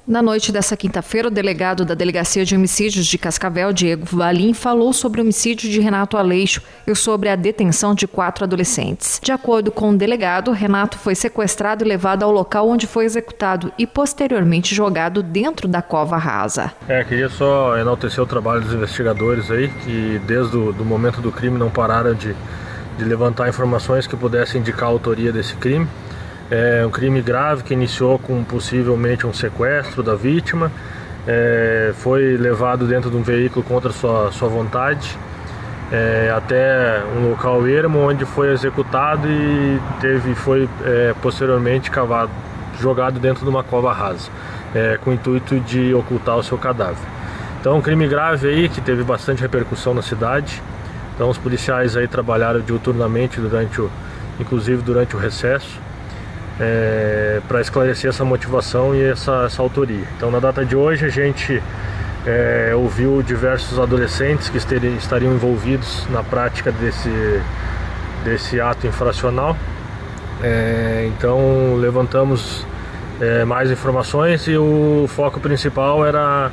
Na noite dessa quinta-feira, o delegado da Delegacia de Homicídios de Cascavel, Diego Valim, falou sobre o homicídio de Renato Aleixo e sobre a detenção de 4 adolescentes. De acordo com o delegado, Renato foi sequestrado e levado ao local onde foi executado e posteriormente jogado dentro da cova rasa. Queria só enaltecer o trabalho dos investigadores aí, que desde o momento do crime não pararam de levantar informações que pudessem indicar a autoria desse crime. É um crime grave que iniciou com possivelmente um sequestro da vítima, foi levado dentro de um veículo contra sua vontade, até um local ermo onde foi executado e foi posteriormente jogado dentro de uma cova rasa, com o intuito de ocultar o seu cadáver. Então, um crime grave aí que teve bastante repercussão na cidade. Então, os policiais aí trabalharam diuturnamente inclusive durante o recesso, para esclarecer essa motivação e essa autoria. Então, na data de hoje, a gente ouviu diversos adolescentes que estariam envolvidos na prática desse ato infracional. Então, levantamos mais informações e o foco principal era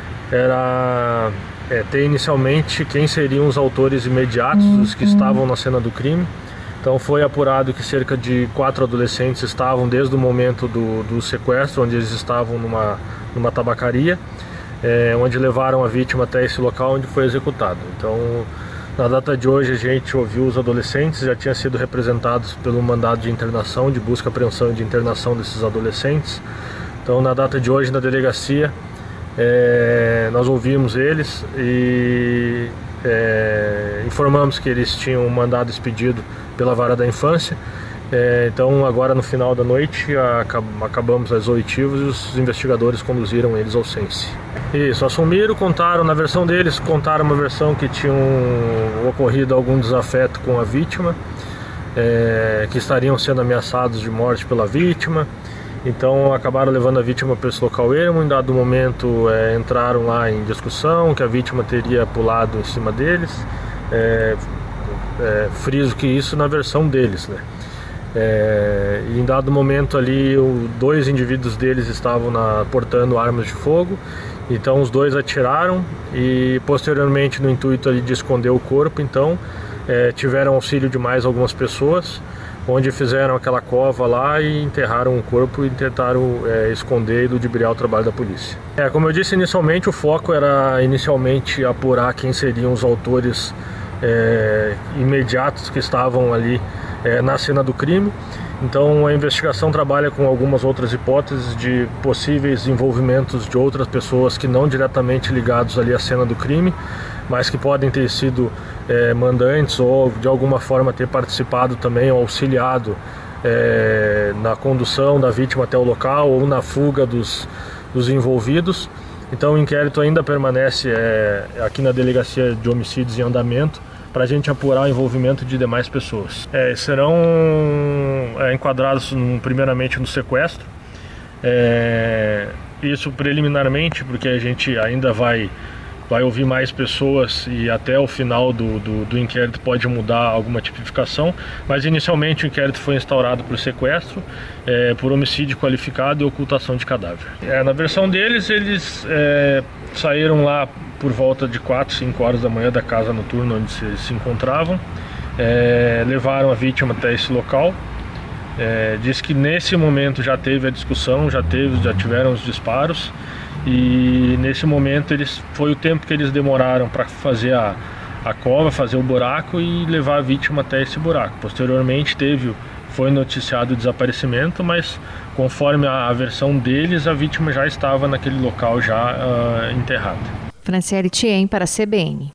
ter inicialmente quem seriam os autores imediatos, os que estavam na cena do crime. Então foi apurado que cerca de 4 adolescentes estavam desde o momento do sequestro, onde eles estavam numa tabacaria, onde levaram a vítima até esse local onde foi executado. Então, na data de hoje, a gente ouviu os adolescentes, já tinham sido representados pelo mandado de internação, de busca, apreensão e de internação desses adolescentes. Então, na data de hoje, na delegacia, nós ouvimos eles e informamos que eles tinham um mandado expedido pela Vara da Infância. Então, agora no final da noite, acabamos as oitivas e os investigadores conduziram eles ao Sense. Isso, assumiram, contaram, na versão deles, contaram uma versão que tinham ocorrido algum desafeto com a vítima, que estariam sendo ameaçados de morte pela vítima. Então, acabaram levando a vítima para esse local ermo. Em dado momento, entraram lá em discussão que a vítima teria pulado em cima deles. Friso que isso na versão deles, né? Em dado momento ali, 2 indivíduos deles estavam portando armas de fogo. Então os 2 atiraram e posteriormente, no intuito ali de esconder o corpo, então tiveram auxílio de mais algumas pessoas, onde fizeram aquela cova lá e enterraram o corpo e tentaram esconder e ludibriar o trabalho da polícia. Como eu disse inicialmente, o foco era inicialmente apurar quem seriam os autores imediatos que estavam ali na cena do crime. Então a investigação trabalha com algumas outras hipóteses de possíveis envolvimentos de outras pessoas que não diretamente ligados ali à cena do crime, mas que podem ter sido mandantes ou de alguma forma ter participado também ou auxiliado na condução da vítima até o local ou na fuga dos envolvidos. Então o inquérito ainda permanece aqui na Delegacia de Homicídios em andamento, para a gente apurar o envolvimento de demais pessoas. Serão enquadrados primeiramente no sequestro, isso preliminarmente, porque a gente ainda vai ouvir mais pessoas e até o final do inquérito pode mudar alguma tipificação, mas inicialmente o inquérito foi instaurado por sequestro, por homicídio qualificado e ocultação de cadáver. Na versão deles, eles saíram lá por volta de 4, 5 horas da manhã da casa noturna onde se encontravam, levaram a vítima até esse local. Diz que nesse momento já teve a discussão, já tiveram os disparos, e nesse momento foi o tempo que eles demoraram para fazer a cova, fazer o buraco e levar a vítima até esse buraco. Posteriormente foi noticiado o desaparecimento, mas conforme a versão deles, a vítima já estava naquele local já enterrada. Franciele Thiem para a CBN.